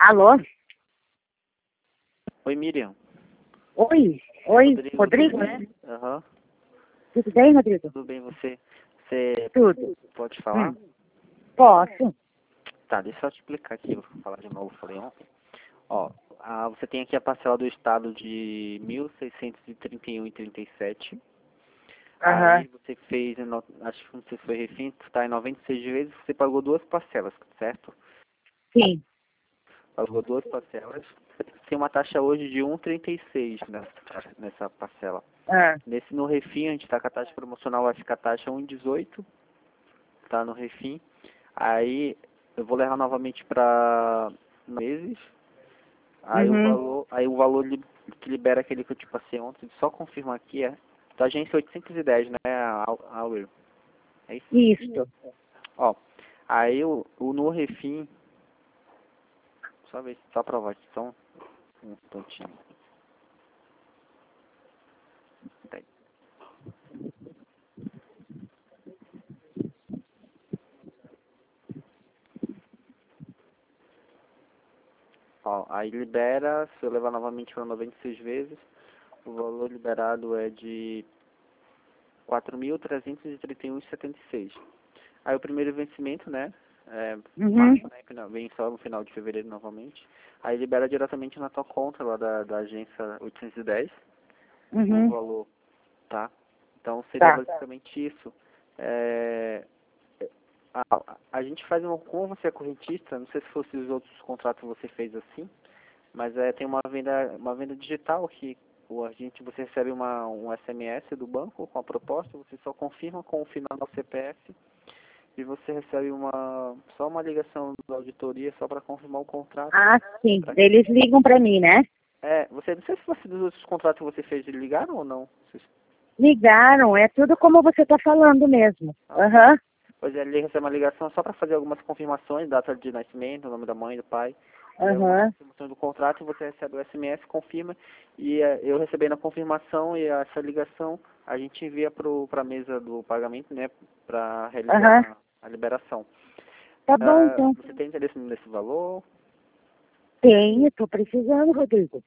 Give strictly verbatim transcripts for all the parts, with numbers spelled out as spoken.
Alô? Oi, Miriam. Oi, oi, Rodrigo, Rodrigo, tudo né? bem? Aham. Tudo bem, Rodrigo? Tudo bem, você? Você Tudo. pode falar? Hum. Posso? Tá, deixa eu te explicar aqui, vou falar de novo, falei ontem. Ó, a, você tem aqui a parcela do estado de mil seiscentos e trinta e um e trinta e sete. Aham. Aí você fez, em no- acho que não sei se foi refém, tá em noventa e seis vezes, você pagou duas parcelas, certo? Sim. Pagou duas parcelas. Tem uma taxa hoje de um vírgula trinta e seis nessa, nessa parcela. Ah. Nesse no refim, a gente tá com a taxa promocional, vai ficar a taxa um vírgula dezoito, tá no refim. Aí eu vou levar novamente para meses. Aí o Uhum. valor, aí o valor li- que libera aquele que eu te passei ontem, só confirmar aqui, é da agência oitocentos e dez, né, a a Auer. É isso? Isso. Ó, aí o, o no refim, só ver, só provar aqui, só um, um instantinho. Tem. Ó, aí libera, se eu levar novamente para noventa e seis vezes, o valor liberado é de quatro mil trezentos e trinta e um vírgula setenta e seis. Aí o primeiro vencimento, né, é Uhum. março, né, final- vem só no final de fevereiro novamente. Aí libera diretamente na tua conta lá da, da agência oitocentos e dez, o Uhum. valor, tá? Então seria Tá. basicamente isso. É, a, a, a gente faz uma, como você é correntista, não sei se fosse os outros contratos você fez assim, mas é, tem uma venda, uma venda digital que o agente, você recebe uma, um S M S do banco com a proposta, você só confirma com o final do C P F e você recebe uma, só uma ligação da auditoria só para confirmar o contrato. Ah, sim. Pra- Eles ligam pra mim, né? É, você, não sei se você, dos outros contratos que você fez, eles ligaram ou não? Vocês- Ligaram, é tudo como você tá falando mesmo. ah, Aham. Pois é, ele recebe uma ligação só para fazer algumas confirmações, data de nascimento, nome da mãe, do pai, e algumas Aham. confirmações do contrato, e você recebe o S M S, confirma, e eh, eu recebendo a confirmação e essa ligação, a gente envia para a mesa do pagamento, né, para realizar Aham. a liberação. Tá bom, Ah, então. você tem interesse nesse valor? Tenho, tô precisando, Rodrigo.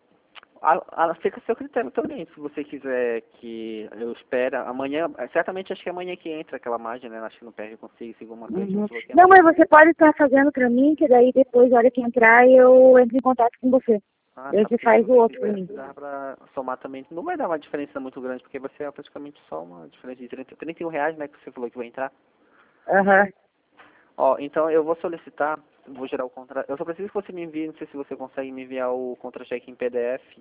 A, a, fica a seu critério também, se você quiser que eu espere amanhã, certamente acho que é amanhã que entra aquela margem, né, acho que no P R consigo, segundo uma coisa, Uhum. falou que é Não, amanhã. mas você pode estar fazendo pra mim, que daí depois, na hora que entrar, eu entro em contato com você. Ah, Daí tá, você porque se faz o você outro pra quiser, mim. dá pra somar também, não vai dar uma diferença muito grande, porque vai ser praticamente só uma diferença de trinta, trinta e um reais, né, que você falou que vai entrar. Aham. Ó, então eu vou solicitar, vou gerar o contrato, eu só preciso que você me envie, não sei se você consegue me enviar o contra-cheque em P D F,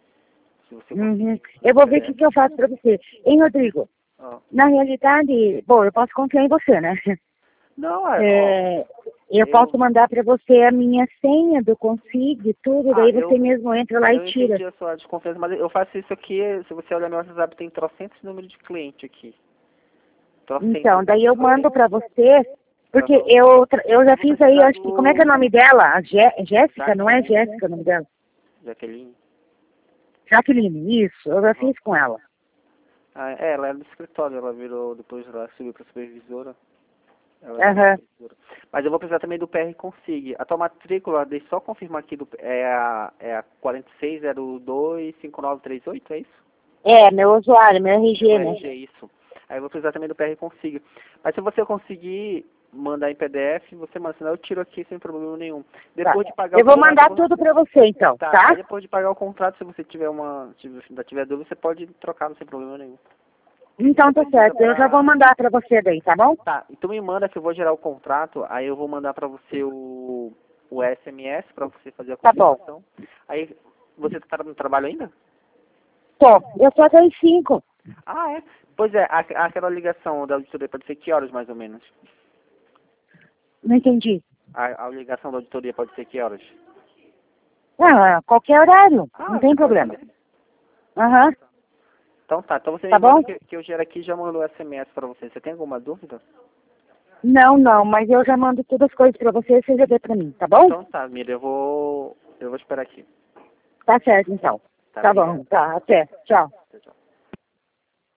se você Uhum. conseguir Eu vou em ver o que, P D F. que eu faço pra você. Hein, Rodrigo? Ó. Na realidade, bom, eu posso confiar em você, né? Não, é, ó, É, eu eu, posso mandar pra você a minha senha do Consigo e tudo, ah, daí você eu, mesmo entra lá e eu tira. entendi a sua desconfiança, mas eu faço isso aqui, se você olhar meu WhatsApp, tem trocentos números de cliente aqui. Então, Trocentos. daí eu mando pra você, porque Aham. eu, tra- eu já Eu vou fiz aí, precisar acho que, como é que é o do nome dela? A Jé- Jéssica, não é Jaqueline. Jéssica o nome dela? Jaqueline. Jaqueline, isso, eu já Aham. fiz com ela. Ah, é, ela era do escritório, ela virou, depois ela subiu para supervisora. Ela era Aham. supervisora. Mas eu vou precisar também do P R Consigue. A tua matrícula, deixa eu só confirmar aqui, do, é a, é a quatro seis zero dois cinco nove três oito, é isso? É, meu usuário, meu R Seu G, né? R G, isso. Aí eu vou precisar também do P R Consigue. Mas se você conseguir mandar em P D F, você manda, senão eu tiro aqui sem problema nenhum. Tá. Depois de pagar Eu o vou contrato... mandar eu vou- tudo pra você, então, Tá, tá? aí depois de pagar o contrato, se você tiver uma, tiver, ainda tiver dúvida, você pode trocar sem problema nenhum. Então tá Precisa certo, eu já vou pra... mandar pra você daí, tá bom? Tá, então me manda que eu vou gerar o contrato, aí eu vou mandar pra você o, o S M S pra você fazer a Tá bom. confirmação. Aí, você tá no trabalho ainda? Tô, eu só tenho cinco. Ah, é? Pois é, a, aquela ligação da auditoria pode ser que horas mais ou menos? Não entendi. A, a ligação da auditoria pode ser que horas? Ah, qualquer horário, Ah, não tem você pode problema. ser? Aham, Então tá, então você tá me manda bom? que, que eu gero aqui e já mando o S M S pra você. Você tem alguma dúvida? Não, não, mas eu já mando todas as coisas pra você, você já vê pra mim, tá bom? Então tá, Mira, eu vou, eu vou esperar aqui. Tá certo, então. Tá, Tá obrigado. bom, tá, até. Tchau.